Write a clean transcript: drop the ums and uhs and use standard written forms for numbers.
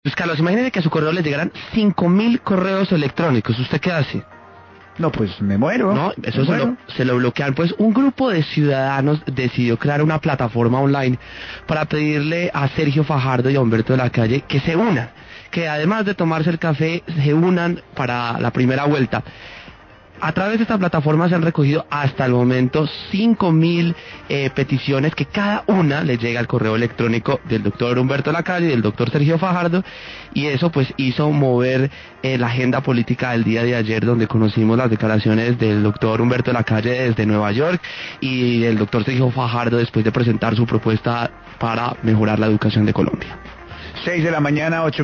Pues Carlos, imagínese que a su correo le llegaran 5.000 correos electrónicos. ¿Usted qué hace? No, pues me muero. No, eso se lo bloquean. Pues un grupo de ciudadanos decidió crear una plataforma online para pedirle a Sergio Fajardo y a Humberto de la Calle que se unan, que además de tomarse el café, se unan para la primera vuelta. A través de esta plataforma se han recogido hasta el momento 5.000 peticiones que cada una le llega al correo electrónico del doctor Humberto Lacalle y del doctor Sergio Fajardo, y eso pues hizo mover la agenda política del día de ayer, donde conocimos las declaraciones del doctor Humberto Lacalle desde Nueva York y del doctor Sergio Fajardo después de presentar su propuesta para mejorar la educación de Colombia. 6 de la mañana, 8